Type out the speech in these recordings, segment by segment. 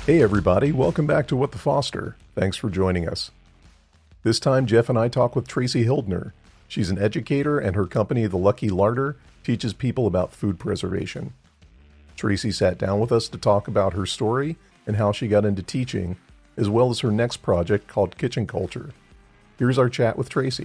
Hey everybody, welcome back to What the Foster. Thanks for joining us. This time Jeff and I talk with Tracy Hildner. She's an educator and her company, The Lucky Larder, teaches people about food preservation. Tracy sat down with us to talk about her story and how she got into teaching, as well as her next project called Kitchen Culture. Here's our chat with Tracy.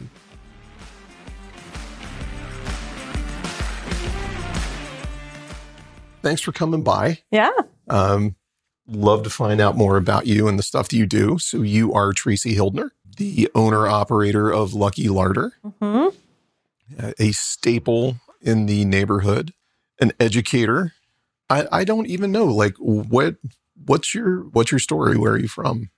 Thanks for coming by. Yeah. Love to find out more about you and the stuff that you do. So you are Tracy Hildner, the owner-operator of Lucky Larder, a staple in the neighborhood, an educator. I don't even know, like, what's your story? Where are you from?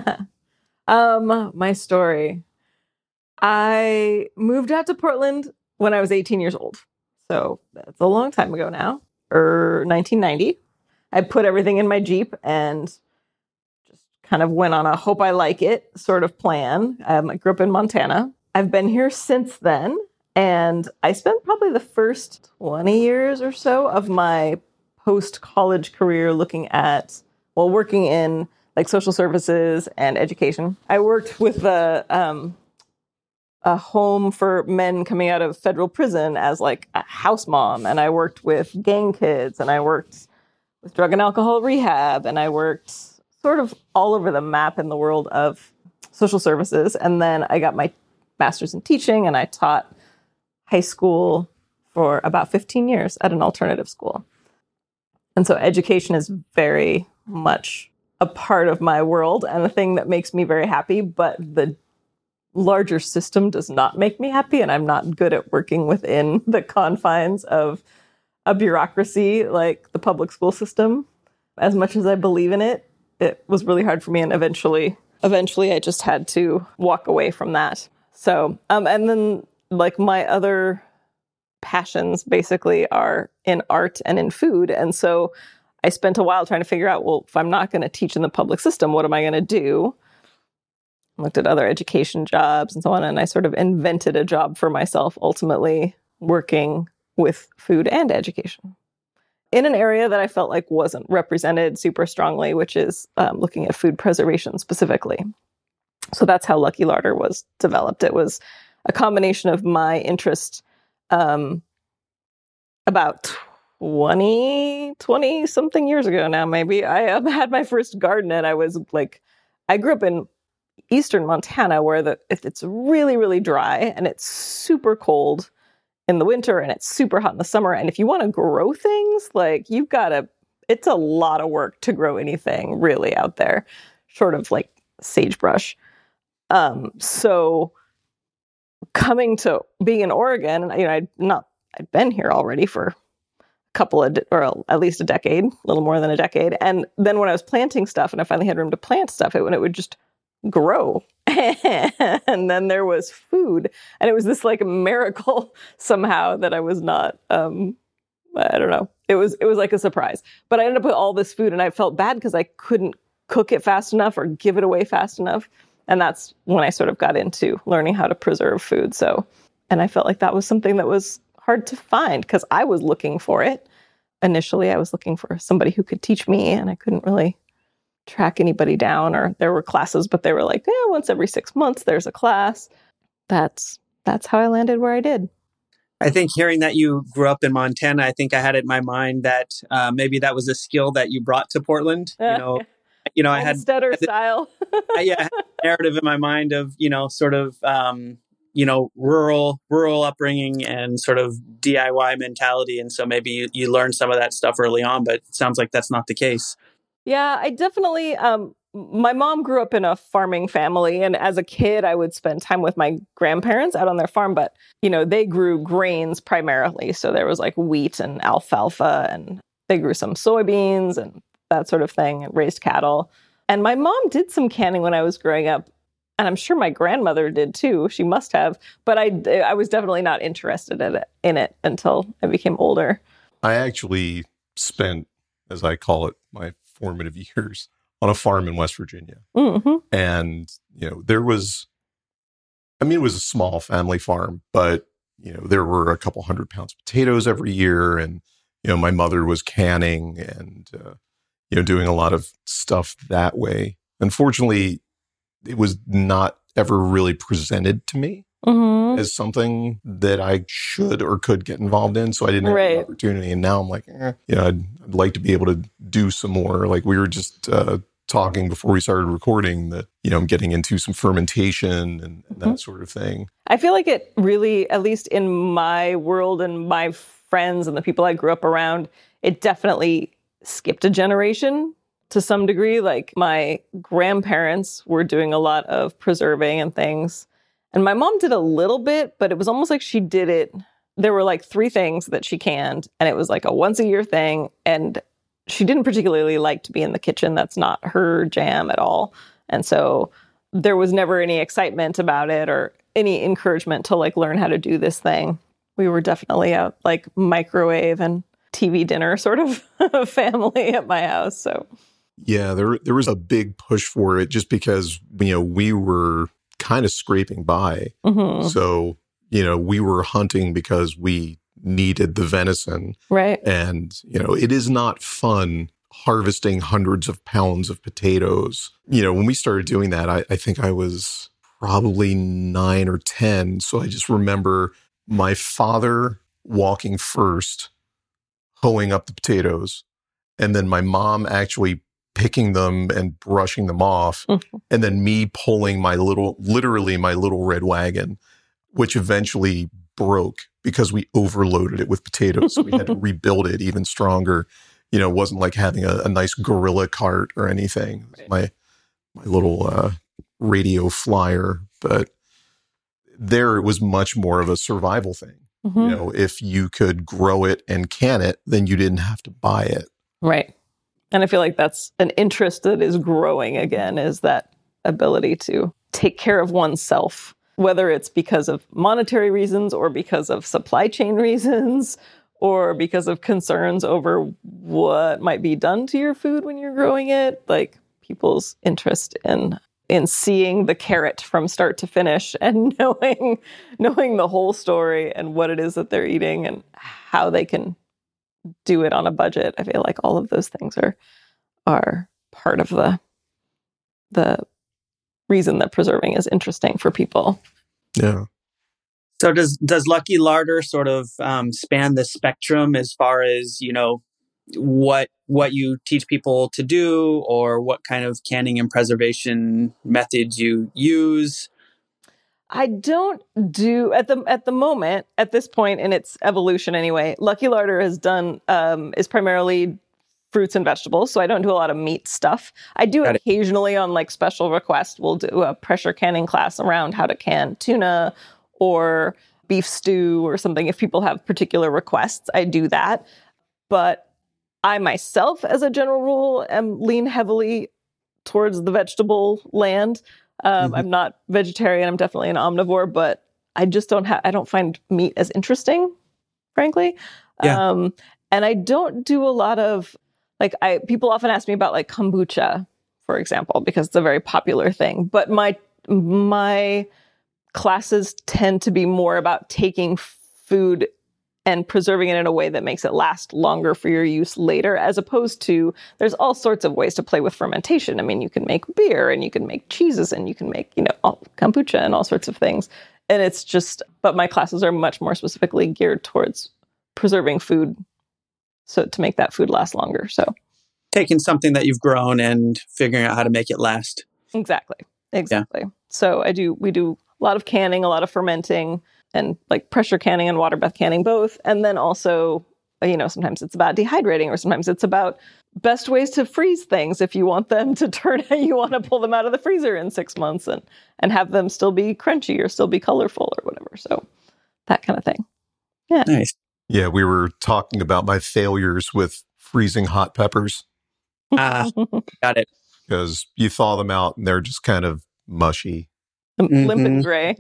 My story. I moved out to Portland when I was 18 years old. So that's a long time ago now, 1990. I put everything in my Jeep and just kind of went on a hope I like it sort of plan. I grew up in Montana. I've been here since then, and I spent probably the first 20 years or so of my post-college career working in like social services and education. I worked with a home for men coming out of federal prison as like a house mom, and I worked with gang kids, and I worked with drug and alcohol rehab, and I worked sort of all over the map in the world of social services. And then I got my master's in teaching, and I taught high school for about 15 years at an alternative school. And so education is very much a part of my world and the thing that makes me very happy, but the larger system does not make me happy, and I'm not good at working within the confines of a bureaucracy like the public school system. As much as I believe in it, it was really hard for me, and eventually I just had to walk away from that. So, and then like my other passions basically are in art and in food. And so I spent a while trying to figure out, well, if I'm not going to teach in the public system, what am I going to do? I looked at other education jobs and so on, and I sort of invented a job for myself, ultimately working with food and education in an area that I felt like wasn't represented super strongly, which is looking at food preservation specifically. So that's how Lucky Larder was developed. It was a combination of my interest about 20 something years ago now, maybe. I had my first garden, and I grew up in eastern Montana where it's really, really dry, and it's super cold in the winter, and it's super hot in the summer. And if you want to grow things, like it's a lot of work to grow anything really out there, short of like sagebrush. So coming to being in Oregon, I'd been here already for or at least a decade, a little more than a decade. And then when I was planting stuff and I finally had room to plant stuff, it would just grow. And then there was food, and it was this like a miracle somehow that I was not, I don't know. It was like a surprise, but I ended up with all this food, and I felt bad because I couldn't cook it fast enough or give it away fast enough. And that's when I sort of got into learning how to preserve food. And I felt like that was something that was hard to find because I was looking for it. Initially, I was looking for somebody who could teach me, and I couldn't really track anybody down, or there were classes, but they were like, once every 6 months, there's a class. That's how I landed where I did. I think hearing that you grew up in Montana, I think I had it in my mind that maybe that was a skill that you brought to Portland. I had stutter style. I had a narrative in my mind of, sort of, rural upbringing and sort of DIY mentality. And so maybe you learned some of that stuff early on, but it sounds like that's not the case. Yeah, I definitely, my mom grew up in a farming family, and as a kid, I would spend time with my grandparents out on their farm, but, they grew grains primarily. So there was like wheat and alfalfa, and they grew some soybeans and that sort of thing, and raised cattle. And my mom did some canning when I was growing up, and I'm sure my grandmother did too. She must have, but I was definitely not interested in it until I became older. I actually spent, as I call it, my formative years on a farm in West Virginia. Mm-hmm. And, it was a small family farm, but, there were a couple 100 pounds of potatoes every year. And, my mother was canning and, doing a lot of stuff that way. Unfortunately, it was not ever really presented to me as something that I should or could get involved in. So I didn't have the opportunity. And now I'm like, I'd like to be able to do some more. Like we were just talking before we started recording that, I'm getting into some fermentation and that sort of thing. I feel like it really, at least in my world and my friends and the people I grew up around, it definitely skipped a generation to some degree. Like my grandparents were doing a lot of preserving and things. And my mom did a little bit, but it was almost like she did it. There were like 3 things that she canned, and it was like a once a year thing. And she didn't particularly like to be in the kitchen. That's not her jam at all. And so there was never any excitement about it or any encouragement to like learn how to do this thing. We were definitely a like microwave and TV dinner sort of family at my house. So yeah, there was a big push for it just because, we were kind of scraping by. So, we were hunting because we needed the venison. Right. And, it is not fun harvesting hundreds of pounds of potatoes. When we started doing that, I think I was probably 9 or 10. So I just remember my father walking first, hoeing up the potatoes, and then my mom actually picking them and brushing them off, and then me pulling literally my little red wagon, which eventually broke because we overloaded it with potatoes. So we had to rebuild it even stronger. It wasn't like having a nice gorilla cart or anything. Right. My little radio flyer, but there it was much more of a survival thing. If you could grow it and can it, then you didn't have to buy it. Right. And I feel like that's an interest that is growing again, is that ability to take care of oneself, whether it's because of monetary reasons or because of supply chain reasons or because of concerns over what might be done to your food when you're growing it. Like people's interest in seeing the carrot from start to finish and knowing the whole story and what it is that they're eating and how they can do it on a budget. I feel like all of those things are part of the reason that preserving is interesting for people. Yeah. So does Lucky Larder sort of span the spectrum as far as, what you teach people to do or what kind of canning and preservation methods you use? I don't do at the moment, at this point in its evolution anyway. Lucky Larder has done is primarily fruits and vegetables, so I don't do a lot of meat stuff. I do occasionally on like special request. We'll do a pressure canning class around how to can tuna or beef stew or something. If people have particular requests, I do that. But I myself, as a general rule, lean heavily towards the vegetable land. I'm not vegetarian. I'm definitely an omnivore, but I just I don't find meat as interesting, frankly. Yeah. And I don't do a lot of people often ask me about like kombucha, for example, because it's a very popular thing. But my classes tend to be more about taking food and preserving it in a way that makes it last longer for your use later, as opposed to there's all sorts of ways to play with fermentation. I mean, you can make beer and you can make cheeses and you can make, kombucha and all sorts of things. And it's just, but my classes are much more specifically geared towards preserving food, so to make that food last longer. So taking something that you've grown and figuring out how to make it last. Exactly. Yeah. So we do a lot of canning, a lot of fermenting, and like pressure canning and water bath canning both. And then also, sometimes it's about dehydrating, or sometimes it's about best ways to freeze things if you want them to you want to pull them out of the freezer in 6 months and have them still be crunchy or still be colorful or whatever. So that kind of thing. Yeah. Nice. Yeah, we were talking about my failures with freezing hot peppers. Got it. Because you thaw them out and they're just kind of mushy. Limp and gray.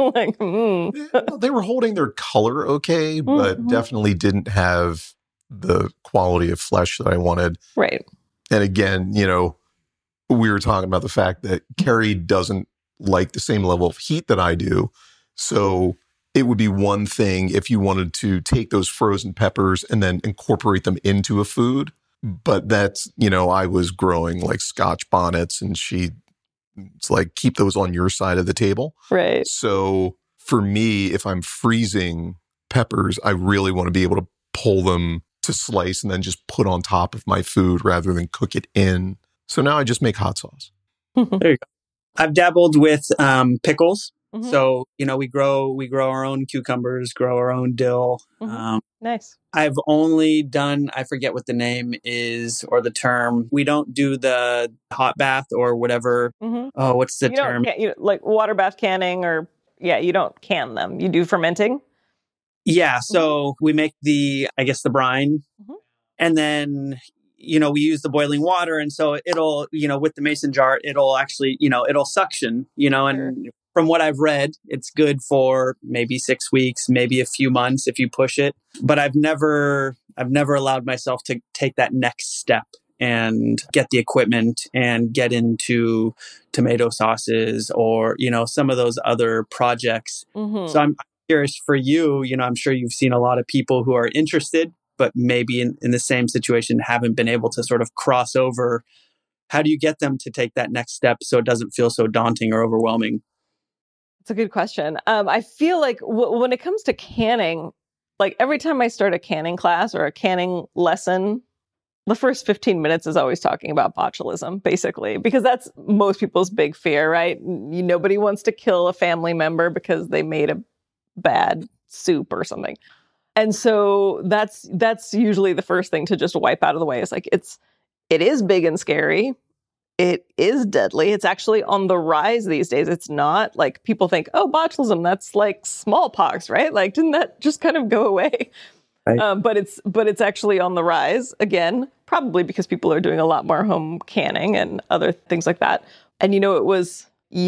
They were holding their color okay, but definitely didn't have the quality of flesh that I wanted. Right. And again, we were talking about the fact that Carrie doesn't like the same level of heat that I do. So it would be one thing if you wanted to take those frozen peppers and then incorporate them into a food. But that's, I was growing like Scotch bonnets, and it's like, keep those on your side of the table. Right. So for me, if I'm freezing peppers, I really want to be able to pull them to slice and then just put on top of my food rather than cook it in. So now I just make hot sauce. There you go. I've dabbled with pickles. Mhm. So, we grow our own cucumbers, grow our own dill. Nice. I've only done, I forget what the name is or the term. We don't do the hot bath or whatever. Oh, what's the term? Like water bath canning you don't can them. You do fermenting. Yeah. So we make the brine, and then, we use the boiling water. And so it'll, with the mason jar, it'll actually, it'll suction, and from what I've read, it's good for maybe 6 weeks, maybe a few months if you push it. But I've never allowed myself to take that next step and get the equipment and get into tomato sauces or, some of those other projects. So I'm curious for you, I'm sure you've seen a lot of people who are interested, but maybe in the same situation haven't been able to sort of cross over. How do you get them to take that next step so it doesn't feel so daunting or overwhelming? It's a good question. I feel like when it comes to canning, like every time I start a canning class or a canning lesson, the first 15 minutes is always talking about botulism, basically, because that's most people's big fear, right? Nobody wants to kill a family member because they made a bad soup or something. And so that's usually the first thing to just wipe out of the way. It's like, it is big and scary. It is deadly. It's actually on the rise these days. It's not like people think, oh, botulism, that's like smallpox, right? Like, didn't that just kind of go away? Right. But it's actually on the rise again, probably because people are doing a lot more home canning and other things like that. And, it was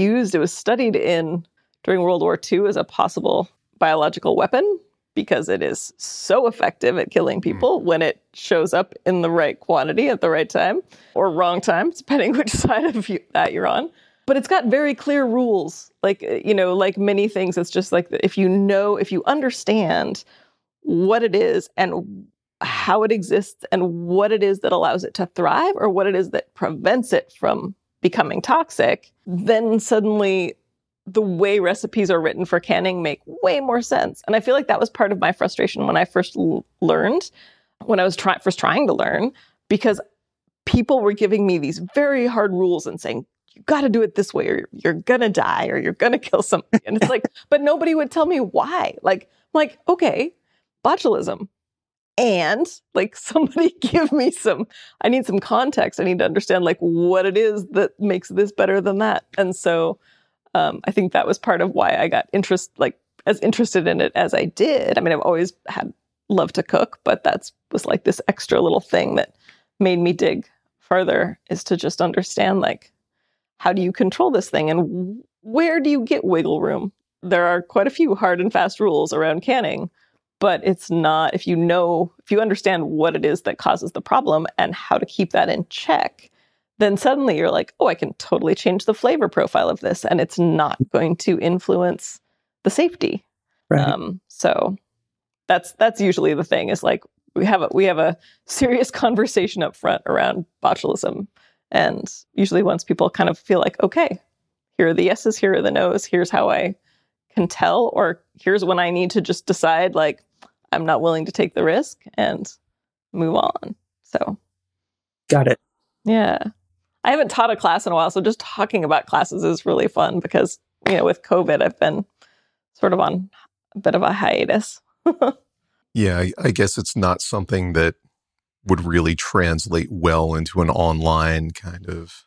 studied during World War II as a possible biological weapon because it is so effective at killing people when it shows up in the right quantity at the right time or wrong time, depending which side of that you're on. But it's got very clear rules. Like, like many things, it's just like if you understand what it is and how it exists and what it is that allows it to thrive or what it is that prevents it from becoming toxic, then suddenly the way recipes are written for canning make way more sense. And I feel like that was part of my frustration when I first learned, when I was first trying to learn, because people were giving me these very hard rules and saying, you got to do it this way or you're going to die or you're going to kill somebody. And it's like, but nobody would tell me why. Like, okay, botulism. And like, somebody give me I need some context. I need to understand like what it is that makes this better than that. And so I think that was part of why I got as interested in it as I did. I mean, I've always loved to cook, but was like this extra little thing that made me dig further, is to just understand like, how do you control this thing and where do you get wiggle room? There are quite a few hard and fast rules around canning, but it's not, if you understand what it is that causes the problem and how to keep that in check, then suddenly you're like, oh, I can totally change the flavor profile of this and it's not going to influence the safety. Right. So that's usually the thing, is like we have a serious conversation up front around botulism. And usually once people kind of feel like, okay, here are the yeses, here are the nos, here's how I can tell, or here's when I need to just decide like I'm not willing to take the risk and move on. So. Got it. Yeah. I haven't taught a class in a while, so just talking about classes is really fun because, with COVID, I've been sort of on a bit of a hiatus. Yeah, I guess it's not something that would really translate well into an online kind of...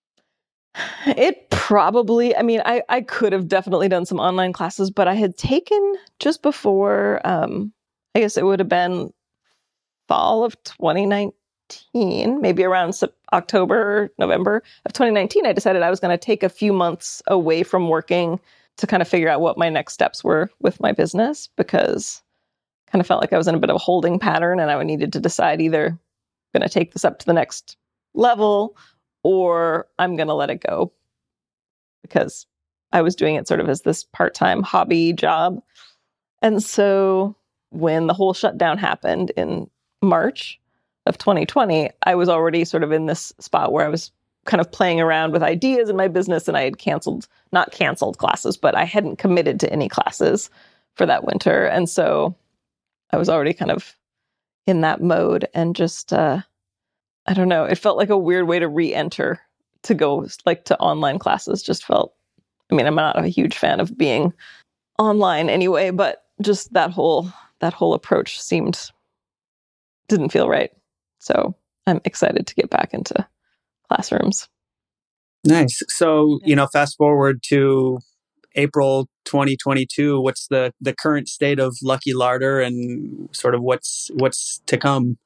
It probably, I could have definitely done some online classes, but I had taken just before, I guess it would have been fall of 2019, maybe around October, November of 2019, I decided I was going to take a few months away from working to kind of figure out what my next steps were with my business, because I kind of felt like I was in a bit of a holding pattern and I needed to decide either I'm going to take this up to the next level or I'm going to let it go, because I was doing it sort of as this part-time hobby job. And so when the whole shutdown happened in March of 2020, I was already sort of in this spot where I was kind of playing around with ideas in my business, and I had not canceled classes, but I hadn't committed to any classes for that winter. And so I was already kind of in that mode, and just, I don't know, it felt like a weird way to re-enter, to go like to online classes. Just felt, I mean, I'm not a huge fan of being online anyway, but just that whole approach didn't feel right. So I'm excited to get back into classrooms. Nice. So, fast forward to April 2022, what's the current state of Lucky Larder, and sort of what's to come?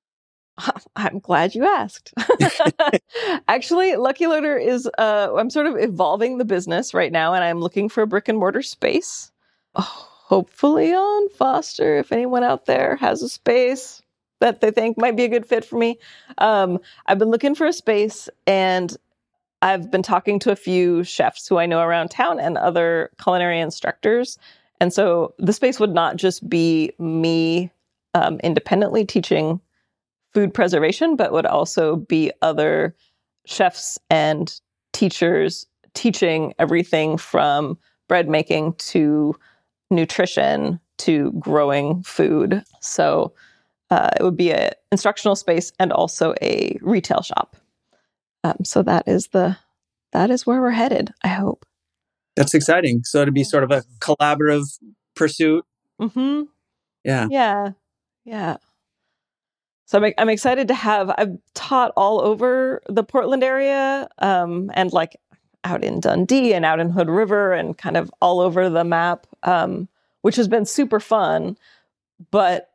I'm glad you asked. Actually, Lucky Larder is, I'm sort of evolving the business right now, and I'm looking for a brick and mortar space. Hopefully on Foster, if anyone out there has a space that they think might be a good fit for me. I've been looking for a space, and I've been talking to a few chefs who I know around town and other culinary instructors. And so the space would not just be me independently teaching food preservation, but would also be other chefs and teachers teaching everything from bread making to nutrition to growing food. So it would be an instructional space and also a retail shop. So that is where we're headed, I hope. That's exciting. So to be sort of a collaborative pursuit. Mm-hmm. Yeah. Yeah. So I'm excited to I've taught all over the Portland area, and like out in Dundee and out in Hood River and kind of all over the map, which has been super fun. But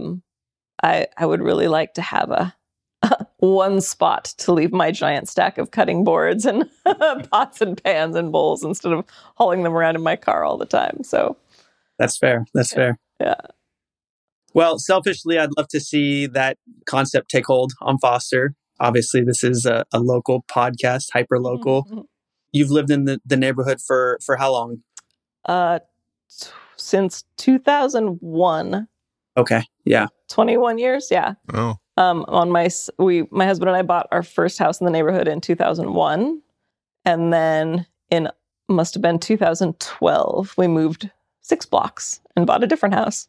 I would really like to have a one spot to leave my giant stack of cutting boards and pots and pans and bowls instead of hauling them around in my car all the time. So that's fair. Fair. Yeah. Well, selfishly, I'd love to see that concept take hold on Foster. Obviously, this is a local podcast, hyper local. Mm-hmm. You've lived in the neighborhood for how long? Since 2001. Okay. Yeah. 21 years. Yeah. Oh. My husband and I bought our first house in the neighborhood in 2001. And then must have been 2012, we moved 6 blocks and bought a different house.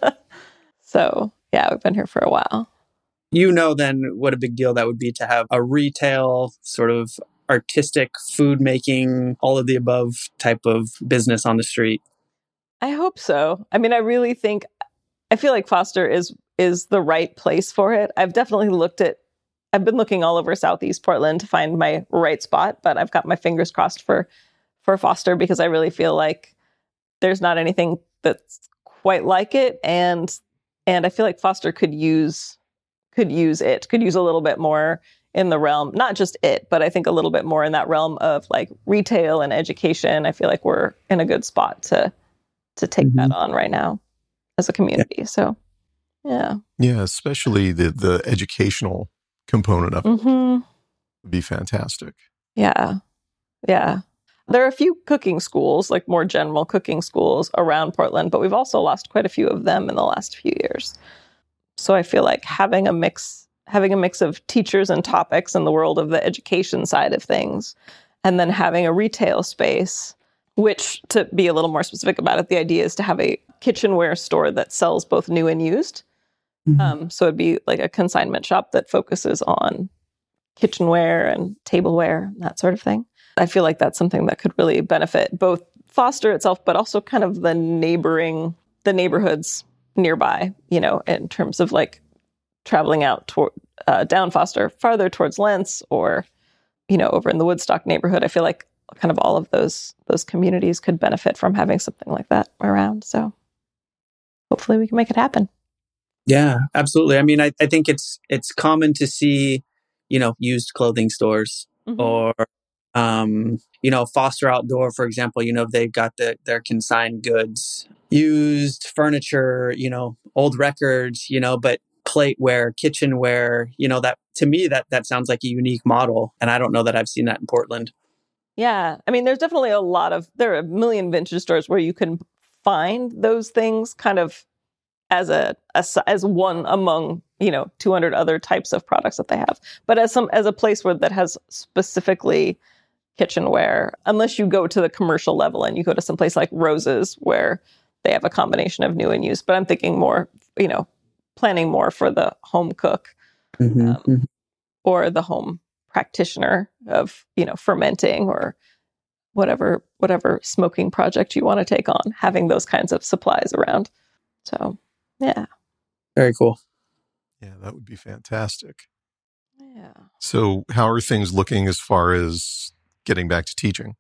So yeah, we've been here for a while. Then what a big deal that would be to have a retail sort of artistic food making, all of the above type of business on the street. I hope so. I mean, I feel like Foster is the right place for it. I've been looking all over Southeast Portland to find my right spot, but I've got my fingers crossed for Foster, because I really feel like there's not anything that's quite like it. And I feel like Foster could use a little bit more in the realm, not just it, but I think a little bit more in that realm of like retail and education. I feel like we're in a good spot to take mm-hmm. that on right now as a community. Yeah. So, yeah. Yeah, especially the educational component of it mm-hmm. would be fantastic. Yeah. Yeah. There are a few cooking schools, like more general cooking schools around Portland, but we've also lost quite a few of them in the last few years. So I feel like having a mix of teachers and topics in the world of the education side of things, and then having a retail space, which, to be a little more specific about it, the idea is to have a kitchenware store that sells both new and used. Mm-hmm. So it'd be like a consignment shop that focuses on kitchenware and tableware, that sort of thing. I feel like that's something that could really benefit both Foster itself, but also kind of the neighborhoods nearby, in terms of like traveling out down Foster farther towards Lents, or, over in the Woodstock neighborhood. I feel like kind of all of those communities could benefit from having something like that around. So hopefully we can make it happen. Yeah, absolutely. I mean, I think it's common to see, used clothing stores mm-hmm. or, Foster Outdoor, for example, they've got their consigned goods, used furniture, old records, but plateware, kitchenware, that to me, that sounds like a unique model. And I don't know that I've seen that in Portland. Yeah. I mean, there's definitely there are a million vintage stores where you can find those things kind of as one among 200 other types of products that they have, but as a place that has specifically kitchenware, unless you go to the commercial level and you go to some place like Rose's where they have a combination of new and used. But I'm thinking more, planning more for the home cook or the home practitioner of, fermenting or whatever smoking project you want to take on, having those kinds of supplies around. So, yeah. Very cool. Yeah, that would be fantastic. Yeah. So how are things looking as far as getting back to teaching?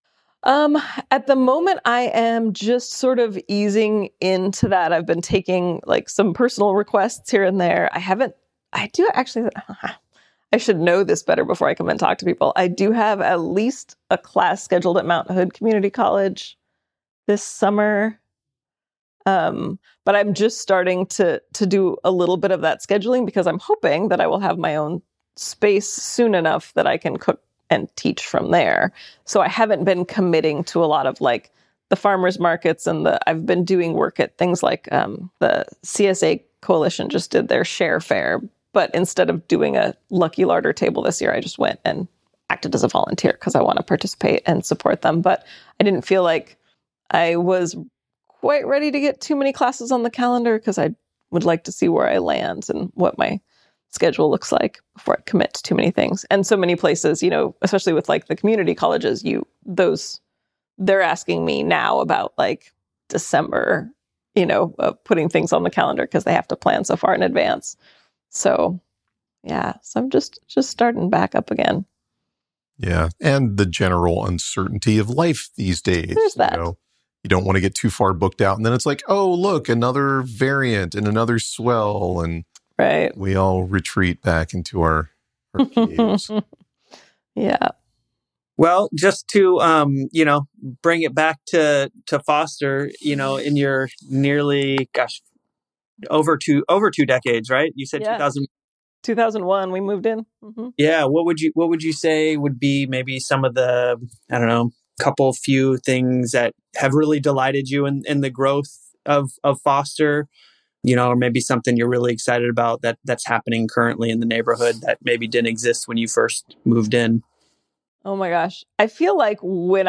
At the moment, I am just sort of easing into that. I've been taking like some personal requests here and there. I should know this better before I come and talk to people. I do have at least a class scheduled at Mount Hood Community College this summer. But I'm just starting to do a little bit of that scheduling because I'm hoping that I will have my own space soon enough that I can cook and teach from there. So I haven't been committing to a lot of like the farmers markets I've been doing work at things like the CSA Coalition just did their share fair. But instead of doing a Lucky Larder table this year, I just went and acted as a volunteer because I want to participate and support them. But I didn't feel like I was quite ready to get too many classes on the calendar because I would like to see where I land and what my schedule looks like before I commit to too many things. And so many places, especially with like the community colleges, they're asking me now about like December, putting things on the calendar because they have to plan so far in advance. So, yeah, so I'm just starting back up again. Yeah, and the general uncertainty of life these days. There's that. You don't want to get too far booked out, and then it's like, oh, look, another variant and another swell, and right. We all retreat back into our caves. Yeah. Well, just to bring it back to Foster, in your nearly over two decades, right? You said 2001 we moved in. Mm-hmm. Yeah. What would you say would be maybe some of the, I don't know, couple few things that have really delighted you in the growth of Foster, or maybe something you're really excited about that's happening currently in the neighborhood that maybe didn't exist when you first moved in? Oh my gosh. I feel like when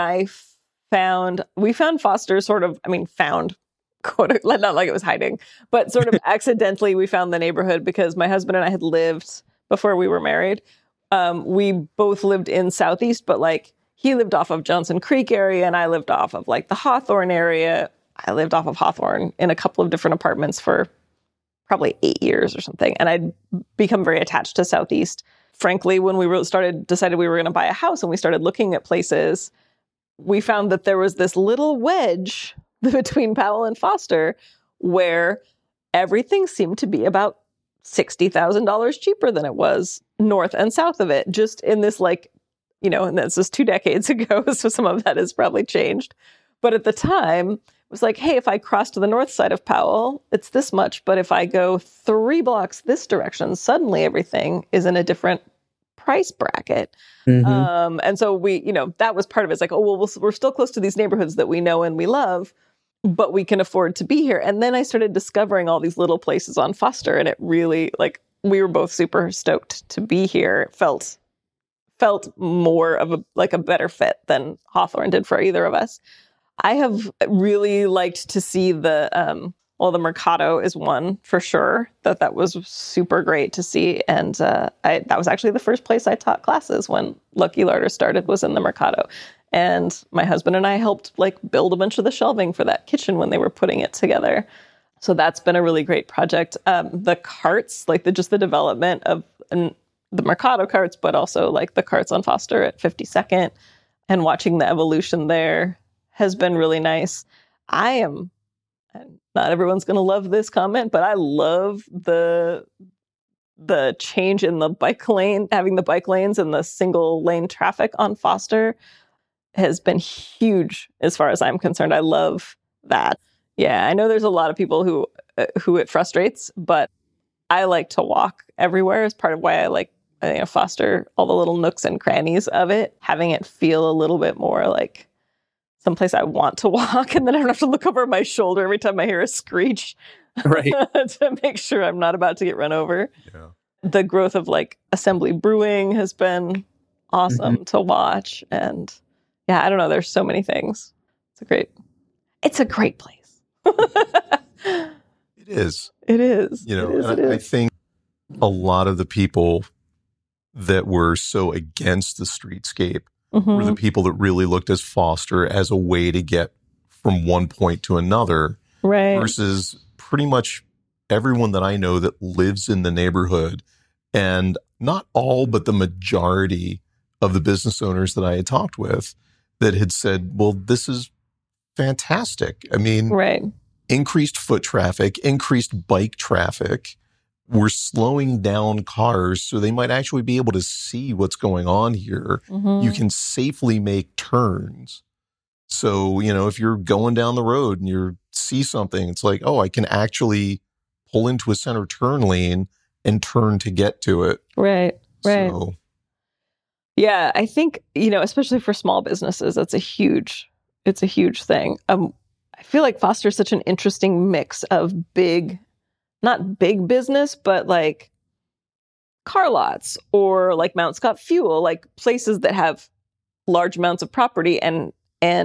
we found Foster found, quote, not like it was hiding, but sort of accidentally we found the neighborhood because my husband and I had lived before we were married. We both lived in Southeast, but like he lived off of Johnson Creek area and I lived off of like the Hawthorne area. I lived off of Hawthorne in a couple of different apartments for probably 8 years or something. And I'd become very attached to Southeast. Frankly, when we decided we were going to buy a house and we started looking at places, we found that there was this little wedge between Powell and Foster where everything seemed to be about $60,000 cheaper than it was north and south of it, just in this and this is 2 decades ago, so some of that has probably changed. But at the time, it was like, hey, if I cross to the north side of Powell, it's this much. But if I go 3 blocks this direction, suddenly everything is in a different price bracket. Mm-hmm. And so that was part of it. It's like, oh, well, we're still close to these neighborhoods that we know and we love, but we can afford to be here. And then I started discovering all these little places on Foster, and it really, we were both super stoked to be here. It felt more of a better fit than Hawthorne did for either of us. I have really liked to see the Mercado is one for sure. That was super great to see. And that was actually the first place I taught classes when Lucky Larder started, was in the Mercado. And my husband and I helped build a bunch of the shelving for that kitchen when they were putting it together. So that's been a really great project. The carts, the development of the Mercado carts, but also the carts on Foster at 52nd, and watching the evolution there has been really nice. Not everyone's going to love this comment, but I love the change in the bike lane, having the bike lanes and the single lane traffic on Foster has been huge as far as I'm concerned. I love that. Yeah, I know there's a lot of people who it frustrates, but I like to walk everywhere as part of why I like Foster, all the little nooks and crannies of it, having it feel a little bit more like someplace I want to walk, and then I don't have to look over my shoulder every time I hear a screech. Right. to make sure I'm not about to get run over. Yeah. The growth of like Assembly Brewing has been awesome to watch. And yeah, I don't know. There's so many things. It's a great place. It is. It is. You know, it is, and it I is. think a lot of the people that were so against the streetscape were the people that really looked at Foster as a way to get from one point to another, Right. versus pretty much everyone that I know that lives in the neighborhood, and not all, but the majority of the business owners that I had talked with that had said, well, this is fantastic. I mean, Right. increased foot traffic, increased bike traffic. We're slowing down cars so they might actually be able to see what's going on here. Mhm. You can safely make turns. So, you know, if you're going down the road and you see something, it's like, oh, I can actually pull into a center turn lane and turn to get to it. Right. Right. So, Yeah, I think, especially for small businesses, it's a huge thing. I feel like Foster is such an interesting mix of not big business, but like car lots or like Mount Scott Fuel, like places that have large amounts of property and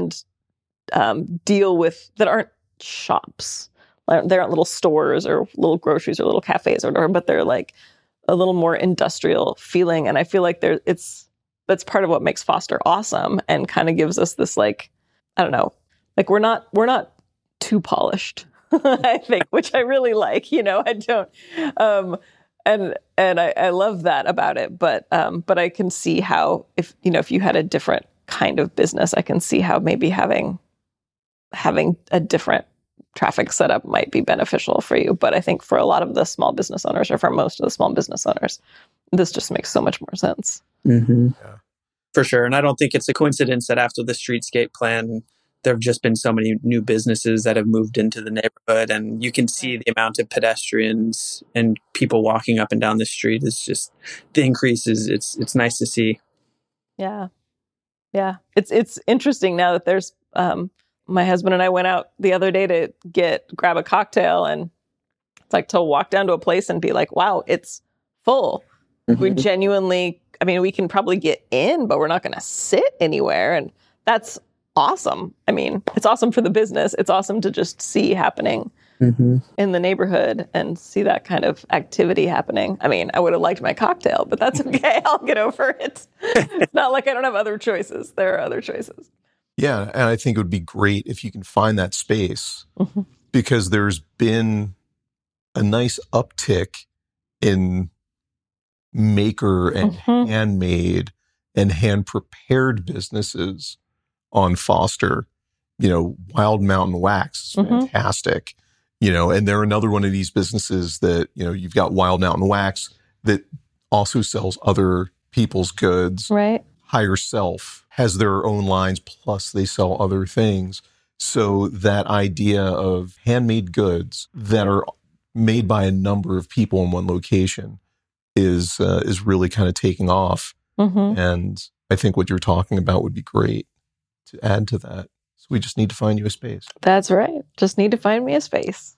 deal with that aren't shops. They aren't little stores or little groceries or little cafes or whatever, but they're like a little more industrial feeling. And I feel like that's part of what makes Foster awesome and kind of gives us this, like, I don't know, like we're not too polished, I think, which I really like. I don't, and I love that about it. But I can see how if you had a different kind of business, I can see how maybe having a different traffic setup might be beneficial for you. But I think for a lot of the small business owners, or for most of the small business owners, this just makes so much more sense. Mm-hmm. Yeah. For sure. And I don't think it's a coincidence that after the streetscape plan, there have just been so many new businesses that have moved into the neighborhood. And you can see the amount of pedestrians and people walking up and down the street is just, the increase is, it's nice to see. Yeah. Yeah. It's interesting now that there's, my husband and I went out the other day to grab a cocktail, and it's like to walk down to a place and be like, wow, it's full. Mm-hmm. We genuinely, we can probably get in, but we're not going to sit anywhere. And that's awesome. It's awesome for the business. It's awesome to just see happening in the neighborhood and see that kind of activity happening. I would have liked my cocktail, but that's okay. I'll get over it. It's not like I don't have other choices. There are other choices. yeah. And I think it would be great if you can find that space, because there's been a nice uptick in maker and handmade and hand prepared businesses on Foster. Wild Mountain Wax is fantastic. And they're another one of these businesses that, you've got Wild Mountain Wax that also sells other people's goods. Right. Higher Self has their own lines, plus they sell other things. So that idea of handmade goods that are made by a number of people in one location is really kind of taking off. And I think what you're talking about would be great to add to that. So we just need to find you a space. That's right. Just need to find me a space.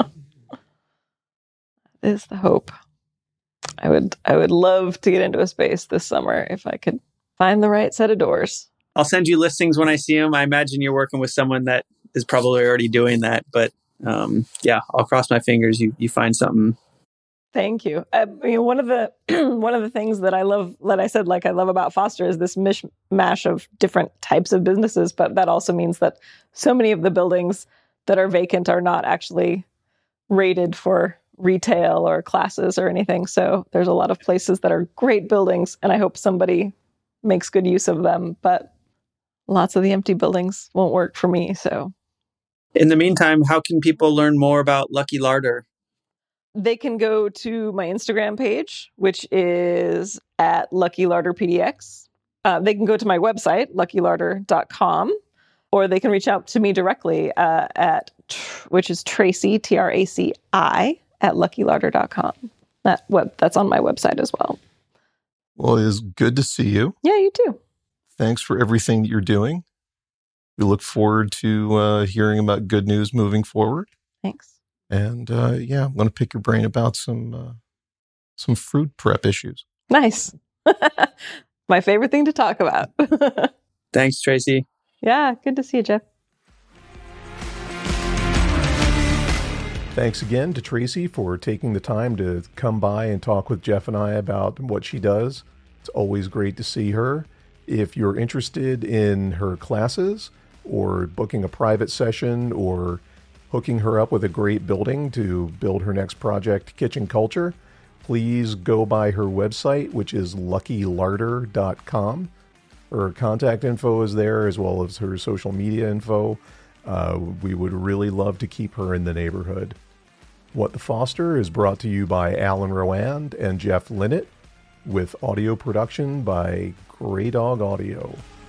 Is the hope. I would love to get into a space this summer if I could find the right set of doors. I'll send you listings when I see them. I imagine you're working with someone that is probably already doing that. But yeah, I'll cross my fingers you find something. Thank you. One of the things that I love, that I said, like I love about Foster, is this mishmash of different types of businesses. But that also means that so many of the buildings that are vacant are not actually rated for retail or classes or anything. So there's a lot of places that are great buildings, and I hope somebody makes good use of them. But lots of the empty buildings won't work for me. So in the meantime, how can people learn more about Lucky Larder? They can go to my Instagram page, which is at Lucky Larder PDX. They can go to my website, luckylarder.com, or they can reach out to me directly which is Tracy, TRACI, at luckylarder.com. That's on my website as well. Well, it is good to see you. Yeah, you too. Thanks for everything that you're doing. We look forward to hearing about good news moving forward. Thanks. And yeah, I'm going to pick your brain about some food prep issues. Nice. My favorite thing to talk about. Thanks, Tracy. Yeah, good to see you, Jeff. Thanks again to Tracy for taking the time to come by and talk with Jeff and I about what she does. It's always great to see her. If you're interested in her classes or booking a private session or hooking her up with a great building to build her next project, Kitchen Culture, please go by her website, which is luckylarder.com. Her contact info is there, as well as her social media info. We would really love to keep her in the neighborhood. What the Foster is brought to you by Alan Rowand and Jeff Linnett, with audio production by Grey Dog Audio.